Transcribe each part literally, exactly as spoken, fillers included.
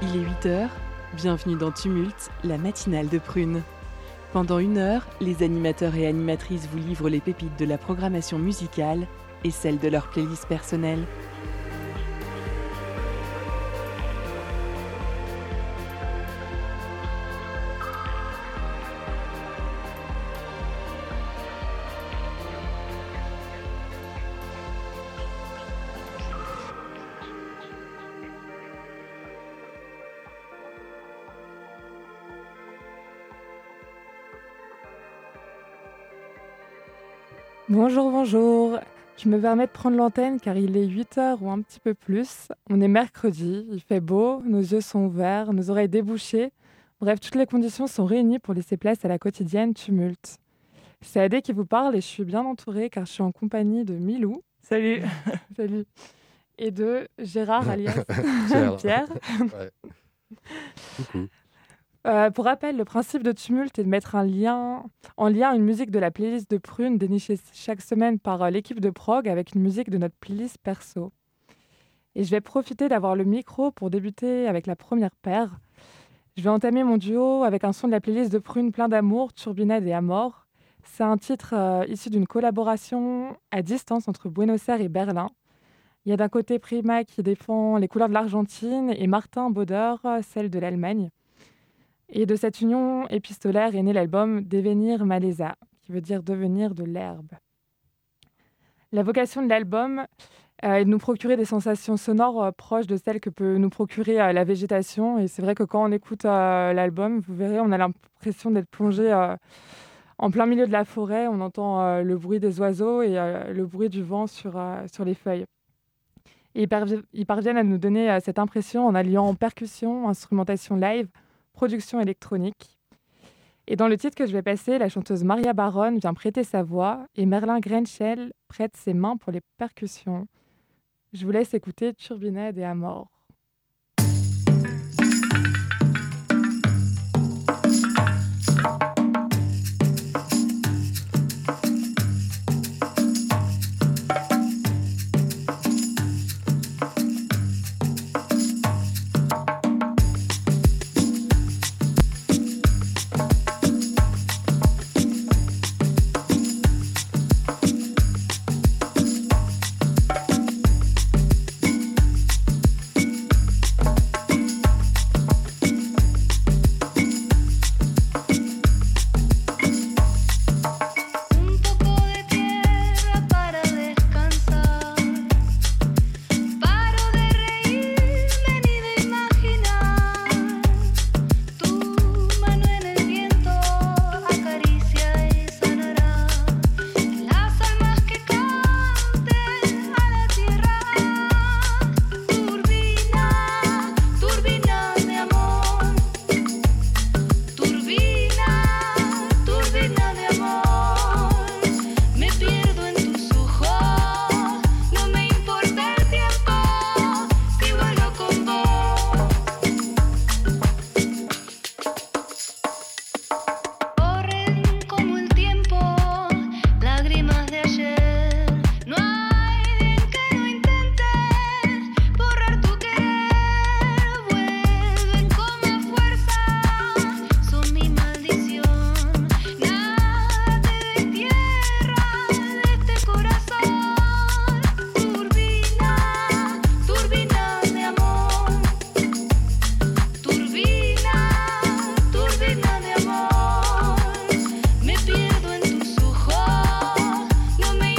Il est huit heures, bienvenue dans Tumulte, la matinale de Prune. Pendant une heure, les animateurs et animatrices vous livrent les pépites de la programmation musicale et celles de leur playlist personnelle. Bonjour, bonjour. Je me permets de prendre l'antenne car il est huit heures ou un petit peu plus. On est mercredi, il fait beau, nos yeux sont ouverts, nos oreilles débouchées. Bref, toutes les conditions sont réunies pour laisser place à la quotidienne Tumulte. C'est Adé qui vous parle et je suis bien entourée car je suis en compagnie de Milou. Salut. Salut. Et de Gérard alias Pierre. Ouais. Coucou. Euh, pour rappel, le principe de Tumulte est de mettre un lien, en lien une musique de la playlist de Prune dénichée chaque semaine par euh, l'équipe de prog avec une musique de notre playlist perso. Et je vais profiter d'avoir le micro pour débuter avec la première paire. Je vais entamer mon duo avec un son de la playlist de Prune plein d'amour, Turbinade et Amor. C'est un titre euh, issu d'une collaboration à distance entre Buenos Aires et Berlin. Il y a d'un côté Prima qui défend les couleurs de l'Argentine et Martin Boder, celle de l'Allemagne. Et de cette union épistolaire est né l'album Devenir Maleza, qui veut dire devenir de l'herbe. La vocation de l'album euh, est de nous procurer des sensations sonores euh, proches de celles que peut nous procurer euh, la végétation. Et c'est vrai que quand on écoute euh, l'album, vous verrez, on a l'impression d'être plongé euh, en plein milieu de la forêt. On entend euh, le bruit des oiseaux et euh, le bruit du vent sur, euh, sur les feuilles. Et ils, parv- ils parviennent à nous donner euh, cette impression en alliant percussion, instrumentation live, production électronique. Et dans le titre que je vais passer, la chanteuse Maria Baron vient prêter sa voix et Merlin Grenchel prête ses mains pour les percussions. Je vous laisse écouter Turbinade et Amor. Me pierdo en tus ojos, no me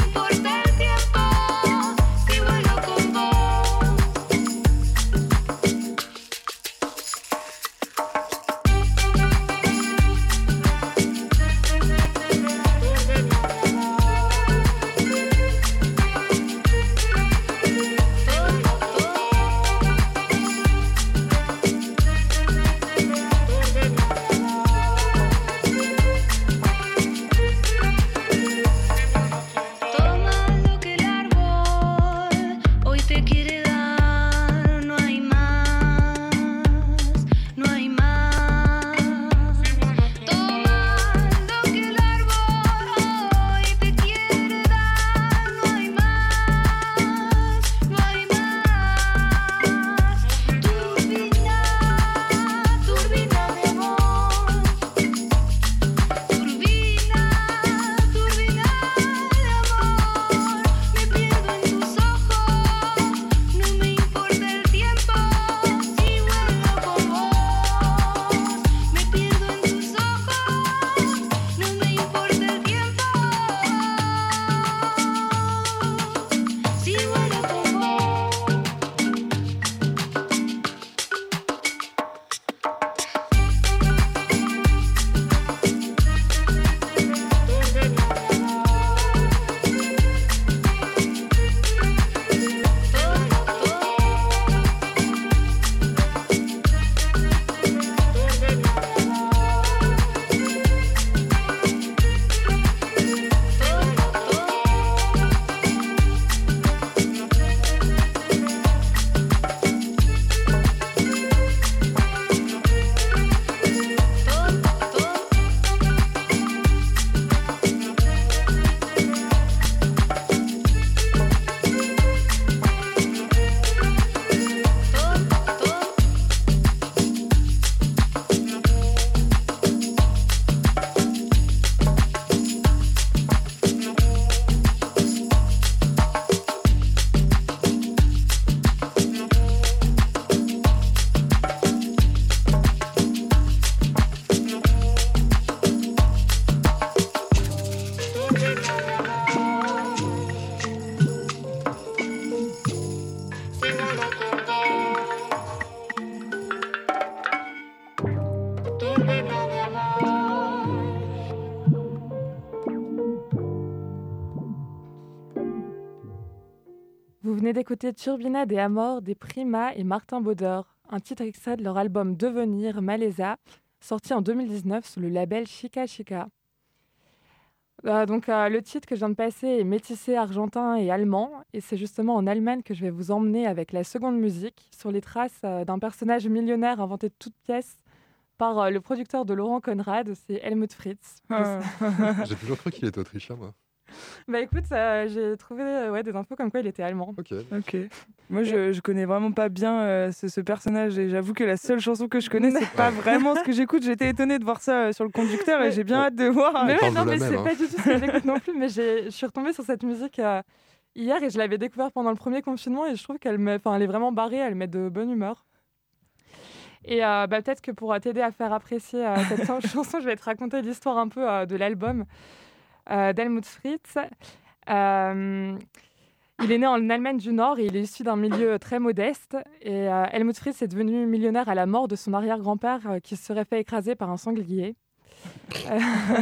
Vous venez d'écouter Turbinade et Amor des Prima et Martin Bauder, un titre extrait de leur album Devenir Malaisa, sorti en deux mille dix-neuf sous le label Chica Chica. Euh, donc euh, le titre que je viens de passer est métissé argentin et allemand, et c'est justement en Allemagne que je vais vous emmener avec la seconde musique, sur les traces euh, d'un personnage millionnaire inventé de toutes pièces par euh, le producteur de Laurent Conrad, c'est Helmut Fritz. Ah. J'ai toujours cru qu'il était autrichien, moi. Bah écoute, euh, j'ai trouvé euh, ouais, des infos comme quoi il était allemand. Ok. Ok. Moi, je, je connais vraiment pas bien euh, ce, ce personnage et j'avoue que la seule chanson que je connais, c'est pas vraiment ce que j'écoute. J'étais étonnée de voir ça euh, sur le conducteur et j'ai bien hâte de voir. Mais ouais, parle non, de la mais même, c'est hein. pas du tout ce que j'écoute non plus. Mais j'ai- je suis retombée sur cette musique euh, hier et je l'avais découverte pendant le premier confinement et je trouve qu'elle met, enfin, elle est vraiment barrée, elle met de bonne humeur. Et euh, bah, peut-être que pour t'aider à faire apprécier euh, cette chan- chanson, je vais te raconter l'histoire un peu euh, de l'album euh, d'Helmut Fritz. Euh, il est né en Allemagne du Nord et il est issu d'un milieu très modeste. Et euh, Helmut Fritz est devenu millionnaire à la mort de son arrière-grand-père euh, qui se serait fait écraser par un sanglier. Euh,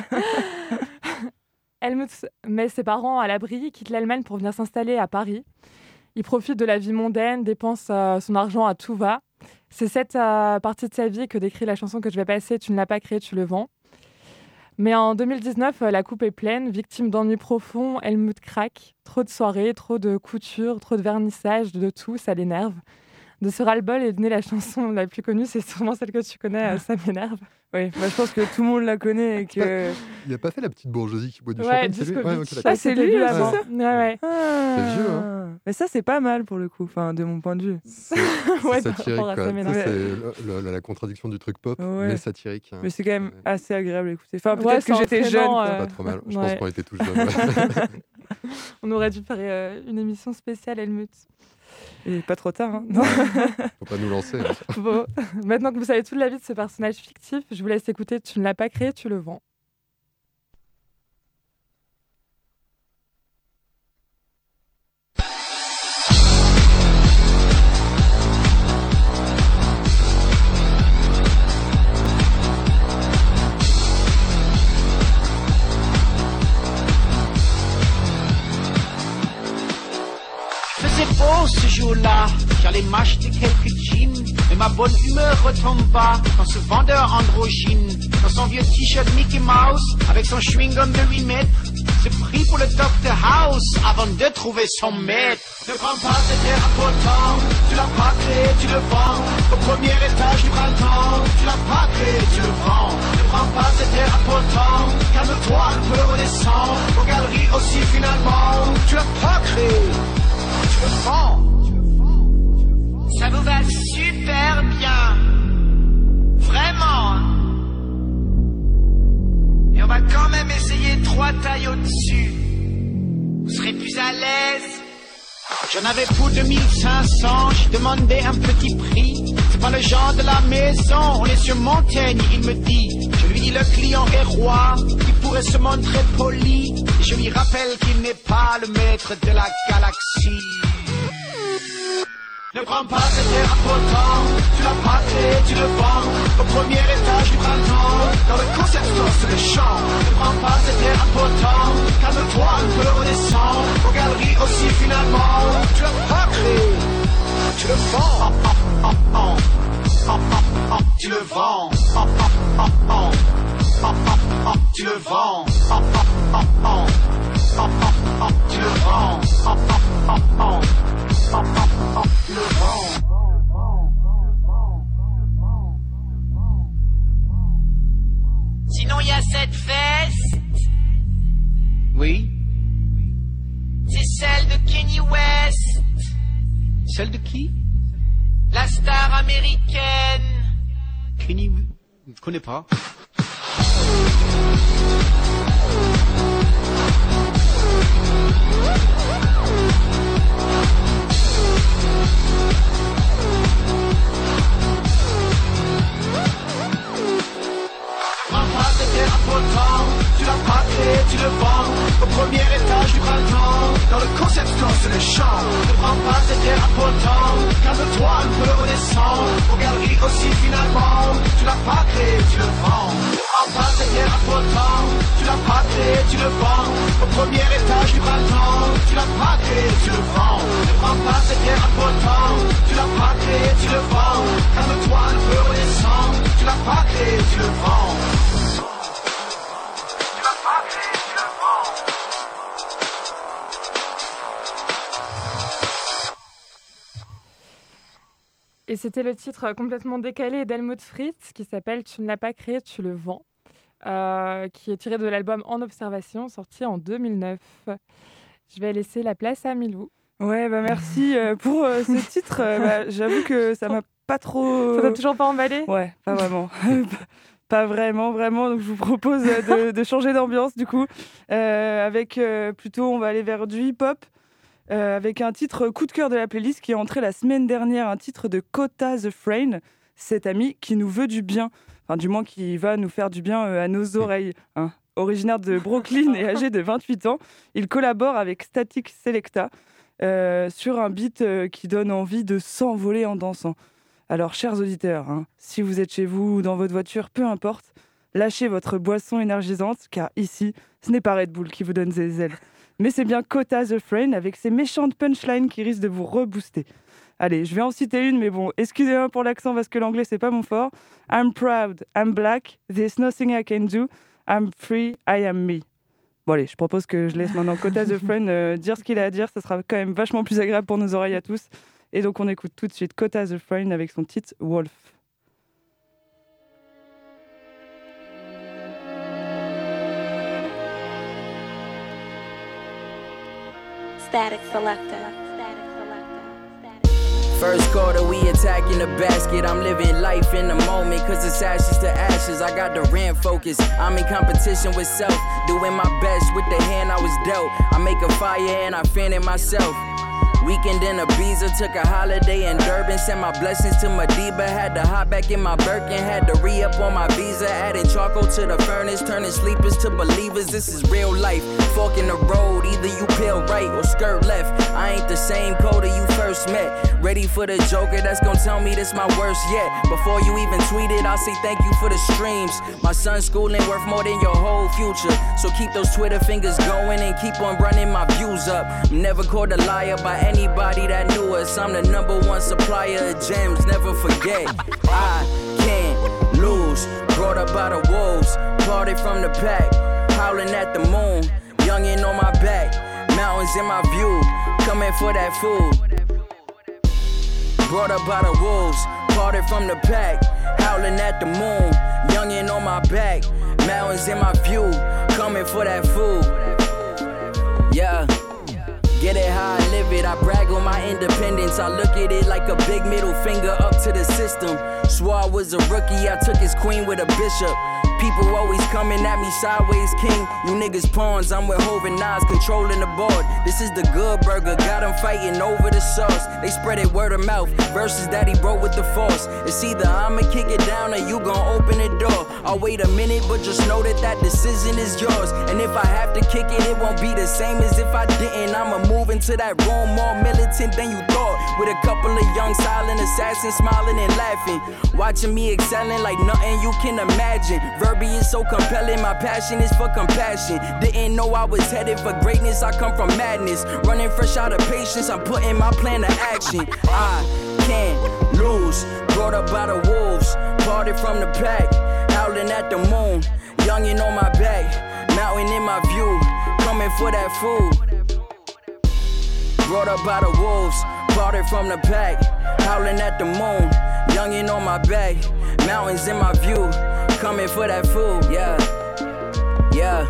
Helmut met ses parents à l'abri, quitte l'Allemagne pour venir s'installer à Paris. Il profite de la vie mondaine, dépense euh, son argent à tout va. C'est cette euh, partie de sa vie que décrit la chanson que je vais passer, Tu ne l'as pas créée, tu le vends. Mais en deux mille dix-neuf, euh, la coupe est pleine, victime d'ennuis profonds, Helmut craque. Trop de soirées, trop de couture, trop de vernissage, de tout, ça l'énerve. De ce ras-le-bol est née la chanson la plus connue, c'est sûrement celle que tu connais, euh, Ça m'énerve. Oui, bah, je pense que tout le monde la connaît et que. Il a pas fait la petite bourgeoisie qui boit du Ouais, champagne, c'est lui Disco Ouais, Beach. ok, d'accord. Ah, c'est C'était lui, lui c'est avant. ça Ouais, ouais. Ah. C'est vieux, hein. Mais ça, c'est pas mal pour le coup, enfin, de mon point de vue. C'est Ouais, c'est par satirique, rapport à quoi. Ça Tu sais, m'énerve. c'est le- le- la contradiction du truc pop, Ouais. mais satirique. hein. Mais c'est quand même Ouais. assez agréable à écouter. Enfin, peut-être Ouais, que c'est j'étais jeune. entraînant, quoi. euh, Pas trop mal. Je ouais. pense qu'on était tous jeunes. ouais. On aurait dû faire euh, une émission spéciale Helmut. Et pas trop tard. Hein. Faut pas nous lancer. hein. Bon, maintenant que vous savez toute la vie de ce personnage fictif, je vous laisse écouter Tu ne l'as pas créé, tu le vends. Faisait beau ce jour-là, j'allais m'acheter quelques jeans, mais ma bonne humeur retomba quand ce vendeur androgyne, dans son vieux t-shirt Mickey Mouse, avec son chewing-gum de huit mètres, se prit pour le docteur House avant de trouver son maître. Ne prends pas cette terre important, tu l'as pas créé, tu le vends. Au premier étage du printemps, tu l'as pas créé, tu le vends. Ne prends pas cette terre important, calme-toi un peu, redescends. Aux galeries aussi finalement, tu l'as pas créé. Tu le vends. Ça vous va super bien. Vraiment. Et on va quand même essayer trois tailles au-dessus. Vous serez plus à l'aise. J'en avais pour deux mille cinq cents. J'ai demandé un petit prix. C'est pas le genre de la maison. On est sur Montaigne, il me dit. Je lui dis le client est roi. Il pourrait se montrer poli. Et je lui rappelle qu'il n'est pas le maître de la galaxie. Ne prends pas cette terre important, tu l'as pas créé, tu le vends. Au premier étage du printemps, dans le concept store sur le champ. Ne prends pas cette terre important, calme-toi un peu, redescends. Aux galeries aussi finalement, tu l'as pas créé, tu le vends. Oh, oh, oh, oh. Oh, oh, oh, tu le vends. Oh, oh, oh, oh. Oh, oh, oh, tu le vends. Oh, oh, oh, oh. Oh, oh, oh, tu le vends. Oh, oh, oh, oh. Oh, oh, oh, tu le vends. Sinon, il y a cette veste. Oui. C'est celle de Kanye West. Celle de qui? La star américaine. Kanye... Je connais pas. Tu l'as pas créé, tu le vends. Au premier étage du printemps, dans le concept store sur le champ. Ne prends pas cette terre important, calme-toi un peu, redescends. Aux galeries aussi finalement, tu l'as pas créé, tu le vends. Ne prends pas cette terre important, tu l'as pas créé, tu le vends. Au premier étage du printemps, tu l'as pas créé, tu le vends. Ne prends Et c'était le titre complètement décalé d'Helmut Fritz qui s'appelle « Tu ne l'as pas créé, tu le vends euh, », qui est tiré de l'album En Observation, sorti en deux mille neuf. Je vais laisser la place à Milou. Ouais, bah merci euh, pour euh, ce titre. Euh, bah, j'avoue que ça m'a pas trop... Ça t'a toujours pas emballé ? Ouais, pas vraiment. Pas vraiment, vraiment. Donc je vous propose de, de changer d'ambiance du coup. Euh, avec euh, plutôt, on va aller vers du hip-hop. Euh, avec un titre coup de cœur de la playlist qui est entré la semaine dernière, un titre de Kota The Frame, cet ami qui nous veut du bien, enfin du moins qui va nous faire du bien euh, à nos oreilles. Hein. Originaire de Brooklyn et âgé de vingt-huit ans, il collabore avec Static Selecta euh, sur un beat euh, qui donne envie de s'envoler en dansant. Alors chers auditeurs, hein, si vous êtes chez vous ou dans votre voiture, peu importe, lâchez votre boisson énergisante car ici, ce n'est pas Red Bull qui vous donne des ailes. Mais c'est bien Kota The Frame avec ses méchantes punchlines qui risquent de vous rebooster. Allez, je vais en citer une, mais bon, excusez-moi pour l'accent parce que l'anglais, c'est pas mon fort. I'm proud, I'm black, there's nothing I can do, I'm free, I am me. Bon allez, je propose que je laisse maintenant Kota The Frame euh, dire ce qu'il a à dire, ça sera quand même vachement plus agréable pour nos oreilles à tous. Et donc on écoute tout de suite Kota The Frame avec son titre Wolf. Static Selecta. First quarter, we attacking the basket. I'm living life in the moment, cause it's ashes to ashes. I got the rent focus. I'm in competition with self, doing my best with the hand I was dealt. I make a fire and I fan it myself. Weekend in Ibiza, took a holiday in Durban. Sent my blessings to Madiba. Had to hop back in my Birkin. Had to re-up on my visa. Adding charcoal to the furnace. Turning sleepers to believers. This is real life. Fork in the road. Either you peel right or skirt left. I ain't the same Coda you first met. Ready for the joker that's gon' tell me this my worst yet. Before you even tweet it, I'll say thank you for the streams. My son's schooling worth more than your whole future. So keep those Twitter fingers going and keep on running my views up. I'm never called a liar by any Anybody that knew us, I'm the number one supplier of gems, never forget. I can't lose, brought up by the wolves, parted from the pack, howling at the moon, youngin' on my back, mountains in my view, coming for that food. Brought up by the wolves, parted from the pack, howling at the moon, youngin' on my back, mountains in my view, coming for that food. Yeah. Get it how I live it, I brag on my independence. I look at it like a big middle finger up to the system. Swore I was a rookie, I took his queen with a bishop. People always coming at me sideways, king. You niggas pawns, I'm with Hov and Nas controlling the board. This is the good burger, got them fighting over the sauce. They spread it word of mouth, verses that he wrote with the force. It's either I'ma kick it down or you gon' open the door. I'll wait a minute, but just know that that decision is yours. And if I have to kick it, it won't be the same as if I didn't. I'ma move into that room more militant than you thought. With a couple of young silent assassins smiling and laughing. Watching me excelling like nothing you can imagine. Verbiage is so compelling, my passion is for compassion. Didn't know I was headed for greatness, I come from madness. Running fresh out of patience, I'm putting my plan to action. I can't lose, brought up by the wolves, parted from the pack, howling at the moon, youngin' on my back, mountain in my view, coming for that food. Brought up by the wolves, parted from the pack, howling at the moon, youngin' on my back, mountains in my view, coming for that food, yeah, yeah.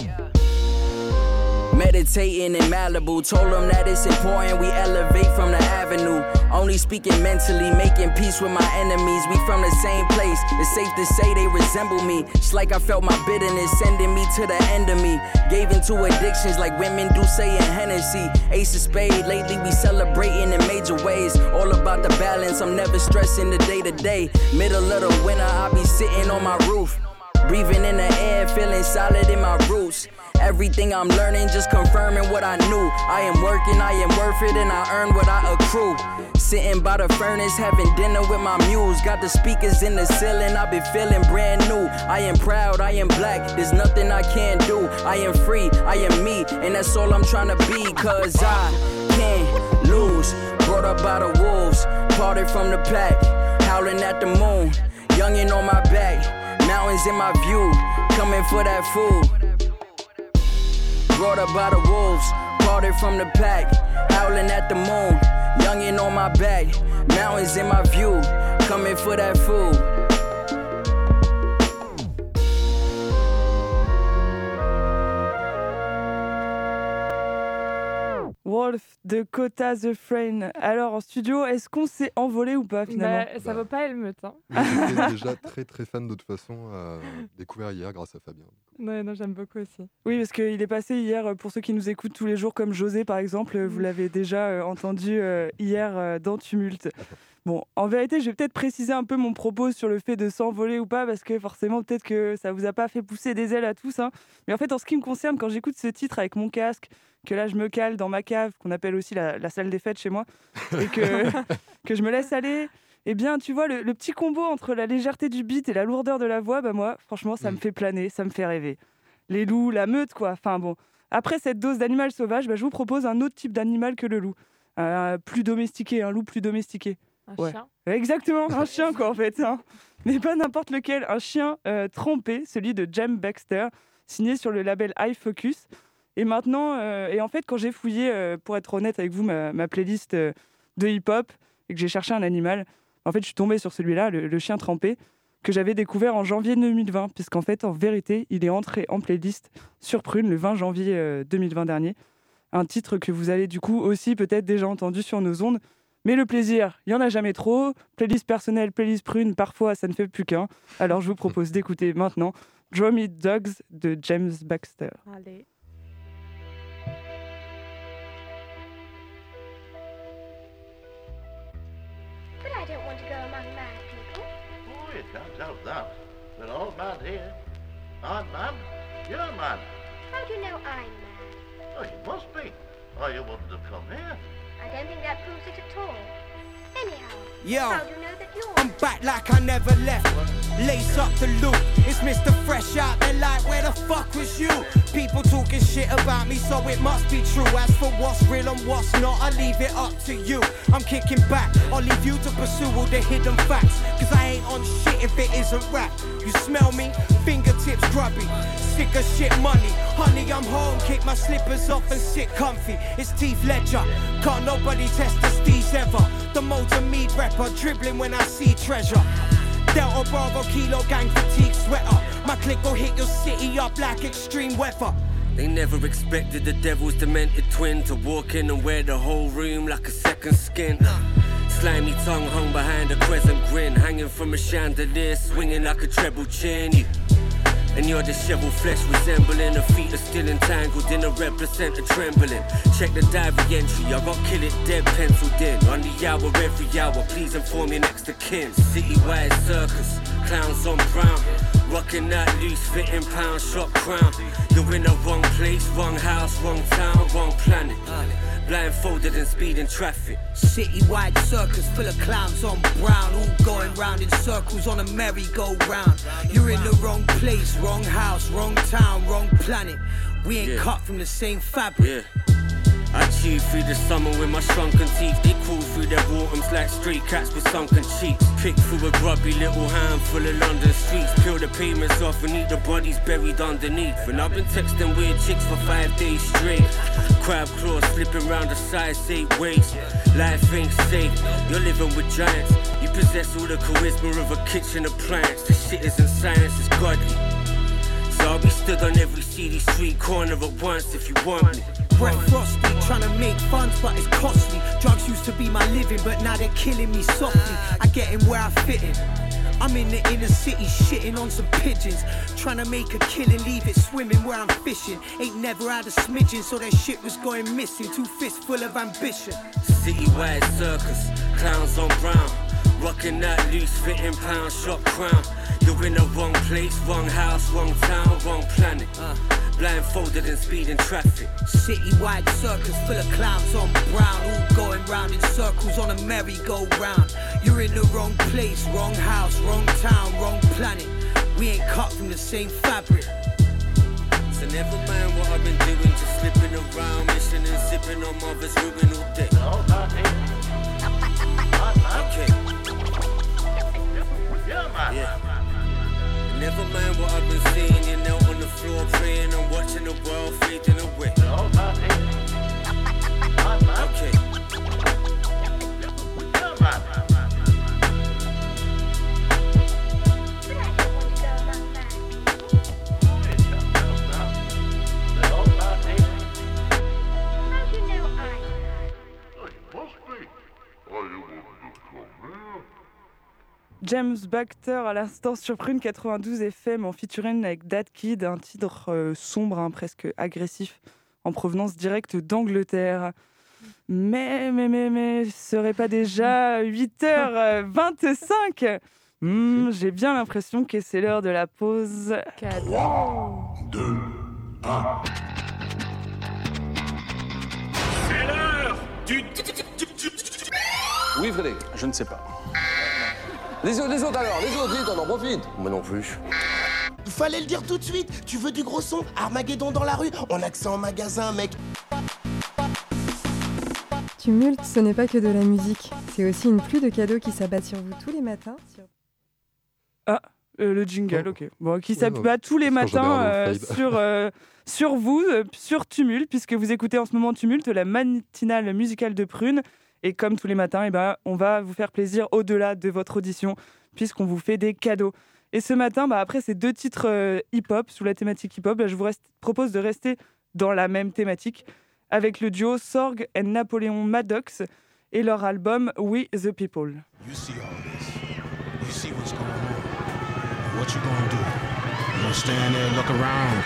Meditating in Malibu, told them that it's important we elevate from the avenue. Only speaking mentally, making peace with my enemies. We from the same place, it's safe to say they resemble me. It's like I felt my bitterness sending me to the end of me. Gave into addictions like women do say in Hennessy. Ace of spade, lately we celebrating in major ways. All about the balance, I'm never stressing the day to day. Middle of the winter, I be sitting on my roof, breathing in the air, feeling solid in my roots. Everything I'm learning, just confirming what I knew. I am working, I am worth it, and I earn what I accrue. Sitting by the furnace, having dinner with my muse. Got the speakers in the ceiling, I be feeling brand new. I am proud, I am black, there's nothing I can't do. I am free, I am me, and that's all I'm trying to be. Cause I can't lose, brought up by the wolves, parted from the pack, howling at the moon, youngin' on my back, mountains in my view, coming for that food. Brought up by the wolves, parted from the pack, howling at the moon, Youngin' on my back, mountains in my view, coming for that food. Wolf de Kota The Frame. Alors en studio, est-ce qu'on s'est envolé ou pas finalement? bah, Ça vaut pas Helmut. Hein. J'étais déjà très très fan de toute façon, euh, découvert hier grâce à Fabien. Ouais, non, j'aime beaucoup aussi. Oui, parce qu'il est passé hier, pour ceux qui nous écoutent tous les jours, comme José par exemple, vous l'avez déjà euh, entendu euh, hier euh, dans Tumulte. Bon, en vérité, je vais peut-être préciser un peu mon propos sur le fait de s'envoler ou pas, parce que forcément, peut-être que ça vous a pas fait pousser des ailes à tous. Hein. Mais en fait, en ce qui me concerne, quand j'écoute ce titre avec mon casque, que là, je me cale dans ma cave, qu'on appelle aussi la, la salle des fêtes chez moi, et que, que je me laisse aller, eh bien, tu vois, le, le petit combo entre la légèreté du beat et la lourdeur de la voix, bah moi, franchement, ça me fait planer, ça me fait rêver. Les loups, la meute, quoi. Enfin bon, après cette dose d'animal sauvage, bah, je vous propose un autre type d'animal que le loup. Euh, plus domestiqué, un loup plus domestiqué. Un Ouais. chien. Exactement, un chien quoi en fait. Hein. Mais pas n'importe lequel, un chien euh, trempé, celui de Jem Baxter, signé sur le label iFocus. Et maintenant, euh, et en fait quand j'ai fouillé, euh, pour être honnête avec vous, ma, ma playlist euh, de hip-hop, et que j'ai cherché un animal, en fait je suis tombée sur celui-là, le, le chien trempé, que j'avais découvert en janvier deux mille vingt, puisqu'en fait en vérité il est entré en playlist sur Prune le vingt janvier euh, deux mille vingt dernier. Un titre que vous avez du coup aussi peut-être déjà entendu sur nos ondes. Mais le plaisir, il n'y en a jamais trop. Playlist personnelle, playlist Prune, parfois ça ne fait plus qu'un. Alors je vous propose d'écouter maintenant Draw Me Dogs de James Baxter. Allez. But I don't want to go among mad people. Oh, you can't help that. We're all mad here. I'm mad. You're mad. How do you know I'm mad? Oh, you must be. Or you wouldn't have come here. I don't think that proves it at all. Anyhow, Yo, how do you know that you're I'm back like I never left. Lace up the loop. It's Mister Fresh out there like, where the fuck was you? People talking shit about me, so it must be true. As for what's real and what's not, I leave it up to you. I'm kicking back, I'll leave you to pursue all the hidden facts. Cause I ain't on shit if it isn't rap. You smell me? Fingertips grubby. Sick of shit money. Honey, I'm home, kick my slippers off and sit comfy. It's Teeth Ledger, can't nobody test the steez ever. The motor meat rapper, dribbling when I see treasure. Delta Bravo Kilo gang fatigue sweater. My click will hit your city up like extreme weather. They never expected the devil's demented twin to walk in and wear the whole room like a second skin. Slimy tongue hung behind a crescent grin, hanging from a chandelier, swinging like a treble chin. You and your disheveled flesh resembling a feet are still entangled in a red placenta trembling. Check the diary entry, I got kill it dead penciled in. On the hour, every hour, please inform your next of kin. Citywide circus, clowns on brown. Rocking that loose fitting pound shop crown. You're in the wrong place, wrong house, wrong town, wrong planet. Blindfolded and speeding traffic. Citywide circus full of clowns on brown, all going round in circles on a merry-go-round. You're in the wrong place, wrong house, wrong town, wrong planet. We ain't yeah. cut from the same fabric. Yeah. I chew through the summer with my shrunken teeth. They crawl through their autumns like stray cats with sunken cheeks. Pick through a grubby little handful of London streets. Peel the pavements off and eat the bodies buried underneath. And I've been texting weird chicks for five days straight. Crab claws slipping round the size eight waist. Life ain't safe, you're living with giants. You possess all the charisma of a kitchen appliance. The shit isn't science, it's godly. So I'll be stood on every seedy street corner at once if you want me. Breath frosty, trying to make funds but it's costly. Drugs used to be my living but now they're killing me softly. I get in where I fit in. I'm in the inner city shitting on some pigeons. Trying to make a killing, leave it swimming where I'm fishing. Ain't never had a smidgen so that shit was going missing. Two fists full of ambition. Citywide circus, clowns on brown. Rocking that loose fitting pound shop crown. You're in the wrong place, wrong house, wrong town, wrong planet. Uh, blindfolded and speeding traffic. Citywide circus full of clowns on brown, all going round in circles on a merry-go-round. You're in the wrong place, wrong house, wrong town, wrong planet. We ain't cut from the same fabric. So never mind what I've been doing, just slipping around, missing and sipping on mother's ruin all day. Okay. Yeah. Never mind what I've been seeing, you know, on the floor praying and watching the world fading away. Okay. James Baxter à l'instant sur Prune quatre-vingt-douze F M en featuring avec That Kid, un titre euh, sombre, hein, presque agressif, en provenance directe d'Angleterre. Mais, mais, mais, mais, ce serait pas déjà huit heures vingt-cinq? mmh, J'ai bien l'impression que c'est l'heure de la pause. Cadeau. deux, un. C'est l'heure du... Oui, Frédéric, je ne sais pas. Les autres, les autres alors, les autres, vite, on en profite. Moi non plus. Il fallait le dire tout de suite. Tu veux du gros son? Armageddon dans la rue? On a que ça en magasin, mec. Tumulte, ce n'est pas que de la musique. C'est aussi une pluie de cadeaux qui s'abat sur vous tous les matins. Sur... Ah, euh, le jingle, oh. ok. Bon, qui ouais, s'abat ouais. tous les matins euh, sur, euh, sur vous, euh, sur Tumulte, puisque vous écoutez en ce moment Tumulte, la matinale musicale de Prune. Et comme tous les matins, eh ben, on va vous faire plaisir au-delà de votre audition, puisqu'on vous fait des cadeaux. Et ce matin, bah, après ces deux titres euh, hip-hop, sous la thématique hip-hop, bah, je vous reste, propose de rester dans la même thématique, avec le duo Sorg et Napoléon Maddox, et leur album We the People. You see all this. You see what's going on. What you gonna do? You gonna stand there and look around?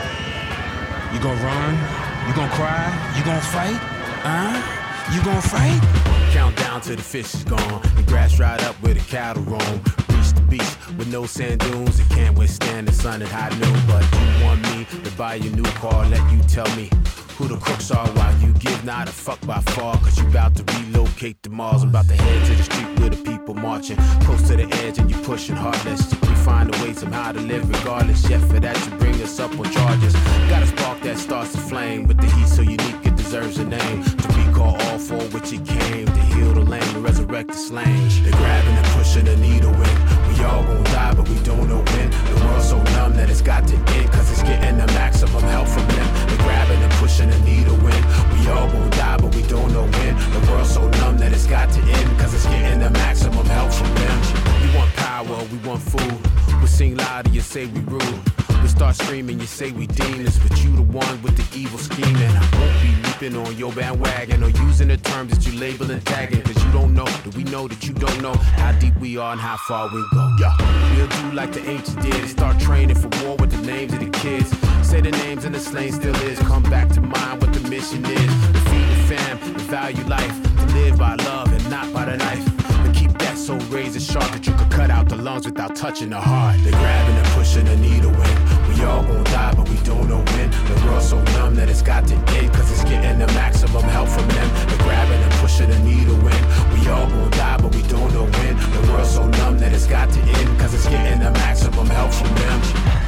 You gonna run? You gonna cry? You gonna fight? Huh? You gon' fight? Countdown till the fish is gone. The grass dried up where the cattle roam. Reach the beach with no sand dunes. It can't withstand the sun at high noon. But you want me to buy your new car. Let you tell me who the crooks are while you give not a fuck by far. Cause you about to relocate to Mars. I'm about to head to the street where the people marching. Close to the edge and you pushing heartless. We find a way somehow to live regardless. Yet for that you bring us up on charges. Got a spark that starts to flame. With the heat so unique it deserves a name. To recall all for which it came. To heal the lame, to resurrect the slain. They're grabbing and pushing the needle in. We all gon' die but we don't know when. The world's so numb that it's got to end. Cause it's getting the maximum help from them. They're grabbing and pushing the needle in. We all gon' die but we don't know when. The world's so numb that it's got to end. Cause it's getting the maximum help from them. We want power, we want food. We sing louder, you say we rude. We start screaming, you say we demons. But you the one with the evil scheming. I won't be leaping on your bandwagon or using the terms that you label and tagging. Cause you don't know that we know that you don't know how deep we are and how far we go. Yeah. We'll do like the ancients did and start training for war with the names of the kids. Say the names and the slain still is. Come back to mind what the mission is. Defeat the fam and value life. To live by love and not by the knife. But keep that so razor sharp that you could cut out the lungs without touching the heart. They're grabbing and pushing the needle in. We all gon' die but we don't know when. The world's so numb that it's got to end. Cause it's getting the maximum help from them. They're grabbing and pushing the needle in. We all gon' die but we don't know when. The world's so numb that it's got to end. Cause it's getting the maximum help from them.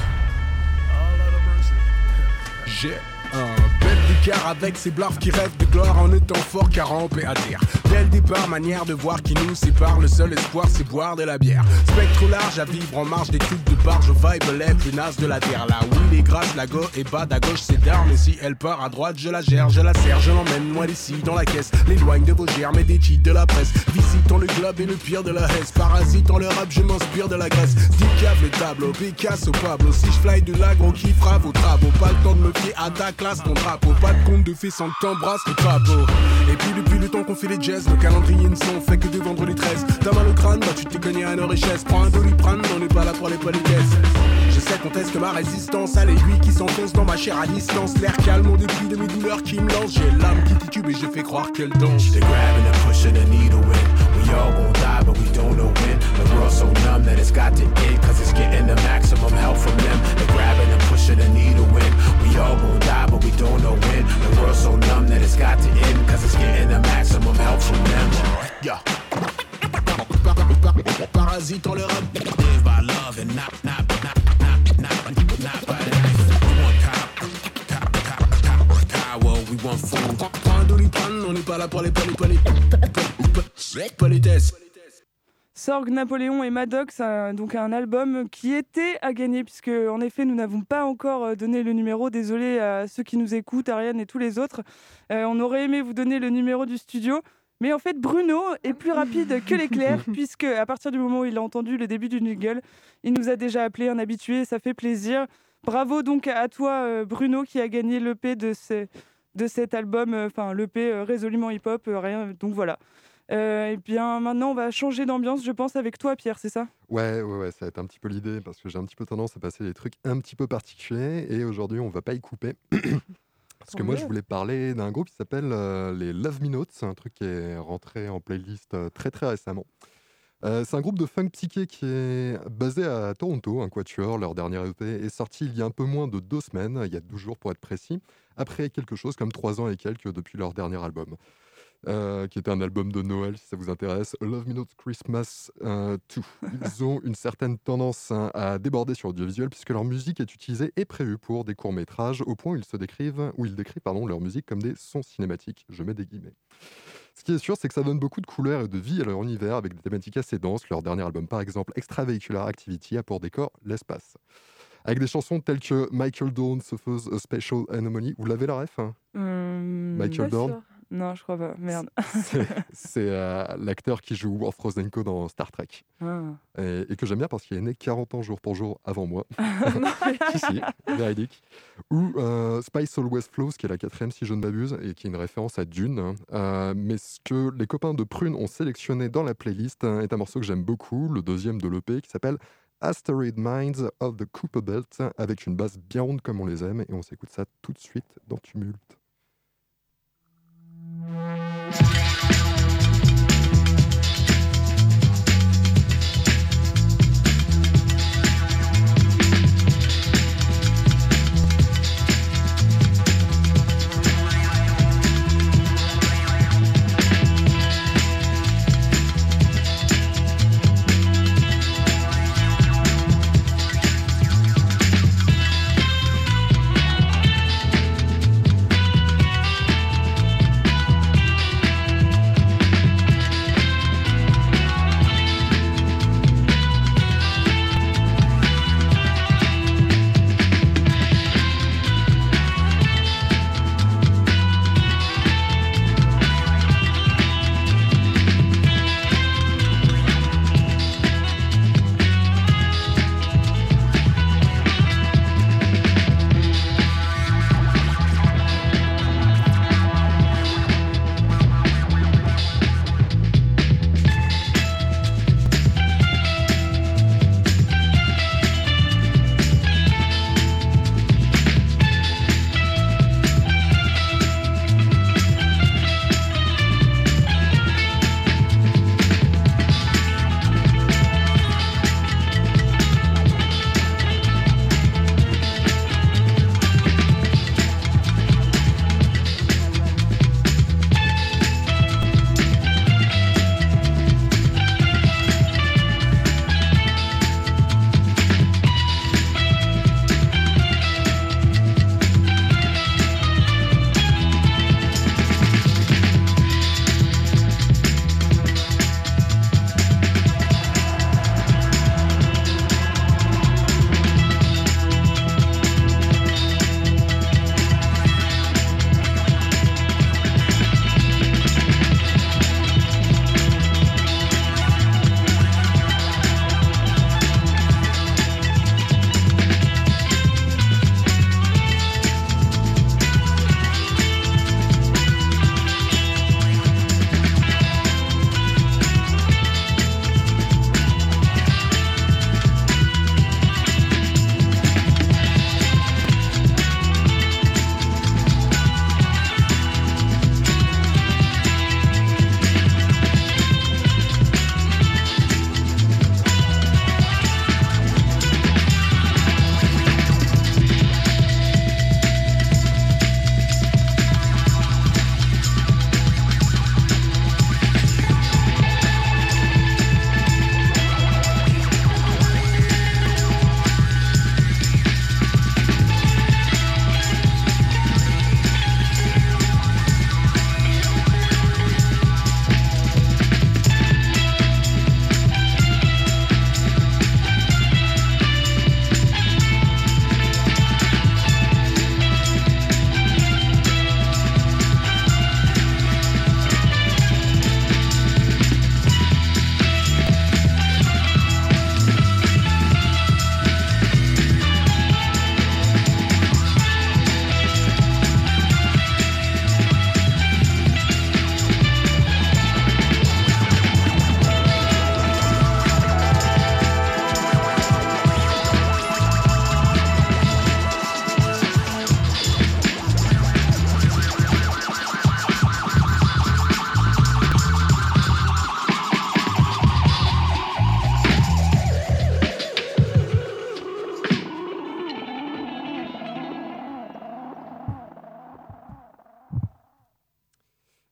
J'ai un bête d'écart avec ces blarfs qui rêvent de gloire en étant fort car rampé à terre. Dès le départ, manière de voir qui nous sépare. Le seul espoir c'est boire de la bière. Spectre au large à vivre en marge des trucs de barge. Au vibe les plus nazes de la terre. Là où il est grasse, la go est bad à gauche c'est d'armes. Et si elle part à droite, je la gère, je la serre. Je l'emmène loin d'ici dans la caisse. L'éloigne de vos germes et des cheats de la presse. Visitant le globe et le pire de la haisse. Parasitant le rap, je m'inspire de la Grèce. Dicave le tableau, Picasso, Pablo. Si je fly de l'agro qui fera vos travaux. Pas le temps de me fier à ta classe, ton drapeau. Pas de compte de fées sans que t'embrasses le drapeau. Et puis depuis le temps qu'on fait les jazz, le calendrier ne sont fait que de vendredi treize. T'as mal au crâne, bah tu t'es cogné à une richesse. Prends un doliprane, on n'est pas là pour les politesses. Je sais qu'on teste ma résistance à l'aiguille qui s'enfonce dans ma chair à distance. L'air calme au début de mes douleurs qui me lancent. J'ai l'âme qui titube et je fais croire qu'elle danse. They're grabbing and pushing the needle in. We all gon' die but we don't know when. The world's so numb that it's got to end. Cause it's getting the maximum help from them. They're grabbing and pushing the needle in. We all gon' die but we don't know when. The world's so numb that it's got to end. Cause it's getting the maximum help from them. Yeah. Parasitant le rap. Live by love and not, not, not, not, not, not by the knife. We want power, power, power, we want food. Prends un doliprane, on n'est pas là pour les politesses. Sorg, Napoléon et Maddox, un, donc un album qui était à gagner, puisque en effet nous n'avons pas encore donné le numéro. Désolé à ceux qui nous écoutent, Ariane et tous les autres. Euh, on aurait aimé vous donner le numéro du studio. Mais en fait, Bruno est plus rapide que l'éclair, puisque à partir du moment où il a entendu le début du jingle, il nous a déjà appelé un habitué, ça fait plaisir. Bravo donc à toi, Bruno, qui a gagné l'E P de, ce, de cet album, enfin l'E P résolument hip-hop, rien, donc voilà. Euh, et bien maintenant, on va changer d'ambiance, je pense, avec toi, Pierre, c'est ça ? Ouais, ouais, ouais, ça va être un petit peu l'idée parce que j'ai un petit peu tendance à passer des trucs un petit peu particuliers et aujourd'hui, on va pas y couper. Parce que moi, je voulais parler d'un groupe qui s'appelle euh, les Love Me Notes, un truc qui est rentré en playlist euh, très très récemment. Euh, c'est un groupe de funk psyché qui est basé à Toronto, un quatuor. Leur dernier E P est sorti il y a un peu moins de deux semaines, il y a douze jours pour être précis, après quelque chose comme trois ans et quelques depuis leur dernier album. Euh, qui était un album de Noël, si ça vous intéresse, Love Me Notes Christmas euh, deux. Ils ont une certaine tendance hein, à déborder sur l'audiovisuel puisque leur musique est utilisée et prévue pour des courts-métrages au point où ils, se décrivent, où ils décrivent pardon, leur musique comme des sons cinématiques. Je mets des guillemets. Ce qui est sûr, c'est que ça donne beaucoup de couleurs et de vie à leur univers avec des thématiques assez denses. Leur dernier album, par exemple, Extravehicular Activity, a pour décor l'espace. Avec des chansons telles que Michael Dawn Suffers a Special Anomaly. Vous l'avez la ref hein hum, Michael Dawn. Non, je crois pas. Merde. C'est, c'est euh, l'acteur qui joue Worf Rosenko dans Star Trek. Ah. Et, et que j'aime bien parce qu'il est né quarante ans jour pour jour avant moi. si, si, véridique. Ou euh, Spice Always Flows, qui est la quatrième si je ne m'abuse, et qui est une référence à Dune. Euh, mais ce que les copains de Prune ont sélectionné dans la playlist hein, est un morceau que j'aime beaucoup, le deuxième de l'E P, qui s'appelle Asteroid Minds of the Kuiper Belt, avec une basse bien ronde comme on les aime. Et on s'écoute ça tout de suite dans Tumulte. Thank